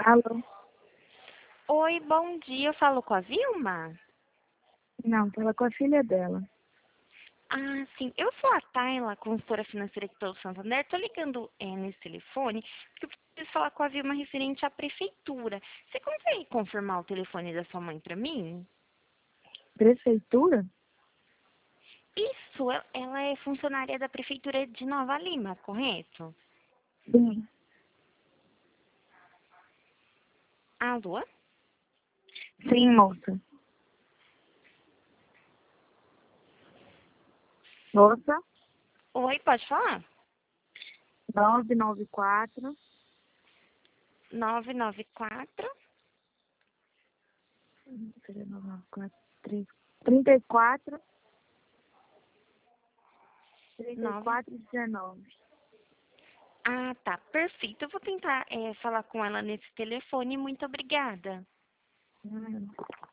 Alô? Oi, bom dia. Eu falo com a Vilma? Não, fala com a filha dela. Ah, sim. Eu sou a Tayla, consultora financeira aqui pelo Santander. Estou ligando nesse telefone porque eu preciso falar com a Vilma referente à prefeitura. Você consegue confirmar o telefone da sua mãe para mim? Prefeitura? Isso, ela é funcionária da prefeitura de Nova Lima, correto? Sim. Alô? Sim, moça. Moça, Oi, pode falar? 994. 994 Seria 994. 34. 9. 34 19. Ah, tá. Perfeito. Eu vou tentar falar com ela nesse telefone. Muito obrigada. Hum.